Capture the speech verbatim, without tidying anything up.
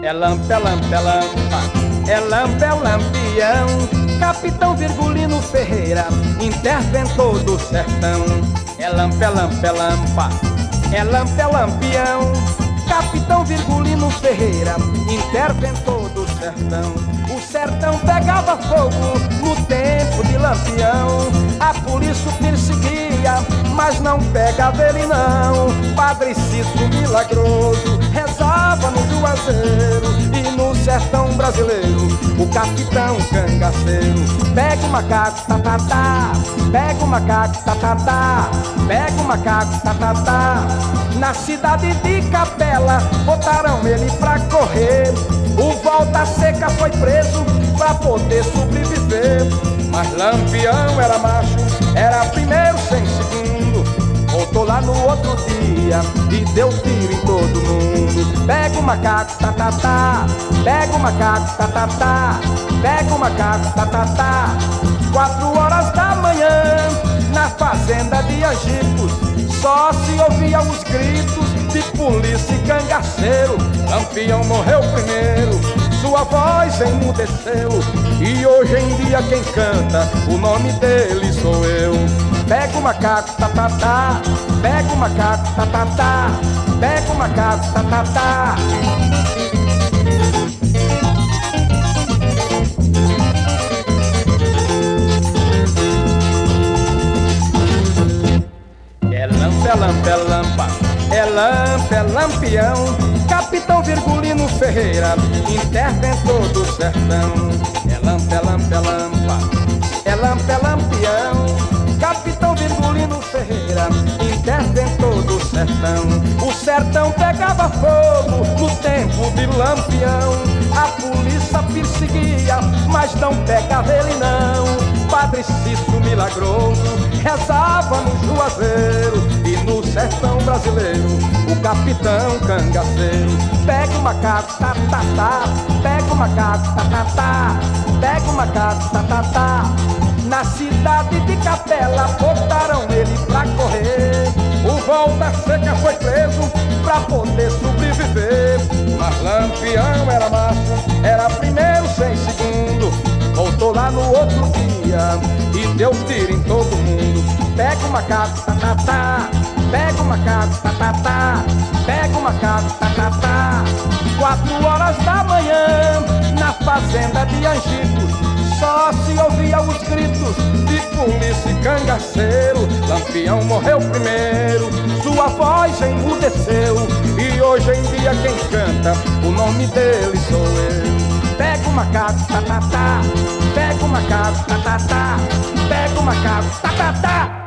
É lampa, é lampa, é lampa, é lampa, é lampião. Capitão Virgulino Ferreira, interventor do sertão. É lampa, é lampa, é lampa, é lampa, é lampião. Capitão Virgulino Ferreira, interventor do sertão. O sertão pegava fogo no tempo de Lampião. A polícia o perseguia, mas não pegava ele não. Padre Cício milagroso rezava no Juazeiro. E no sertão brasileiro, o capitão cangaceiro pega o macaco, tá, tá, tá. Pega o macaco, tá, tá, tá. Pega o macaco, tá, tá, tá. Na cidade de Capela, botaram ele pra correr. O Volta Seca foi preso pra poder sobreviver. Mas Lampião era macho, era primeiro sem segundo. Voltou lá no outro dia e deu tiro em todo mundo. Pega o macaco, tá, tá, tá. Pega o macaco, tá, tá, tá. Pega o macaco, tá, tá, tá. Quatro horas da manhã, na fazenda de Angicos, só se ouvia os gritos de polícia e cangaceiro. Lampião morreu primeiro, sua voz emudeceu. E hoje em dia quem canta, o nome dele sou eu. Pega o macaco, tá, tá, tá. Pega o macaco, tá, tá, tá. Pega o macaco, tá, tá, tá. É lampa, é lampa, é lampa, é lampa, é lampião. Capitão Virgulino Ferreira, interventor do sertão. É lampa, é lampa, é lampa, é lampa, é lampião. Capitão Virgulino Ferreira, interventor do sertão. O sertão pegava fogo no tempo de Lampião. A polícia perseguia, mas não pegava ele não. Padre Cício milagroso rezava no Juazeiro. E no sertão brasileiro, o capitão cangaceiro pega o macaco, tá, tá, tá. Pega o macaco, tá, tá, tá. Pega o macaco, tá, tá, tá. Na cidade de Capela, botaram ele pra correr. O Volta Seca foi preso pra poder sobreviver. Mas Lampião era macho, era primeiro sem segundo. Voltou lá no outro dia e deu tiro em todo mundo. Pega o macaco, tá, tá, tá. Pega o macaco, tá, tá, tá. Pega o macaco, tá, tá, tá. Quatro horas da manhã, na fazenda de Angicos, só se ouvia os gritos de polícia e cangaceiro. Lampião morreu primeiro, sua voz emudeceu. E hoje em dia quem canta, o nome dele sou eu. Pega o macaco, tá, tá, tá. Pega o macaco, tá, tá, tá. Pega o macaco, tá, tá, tá.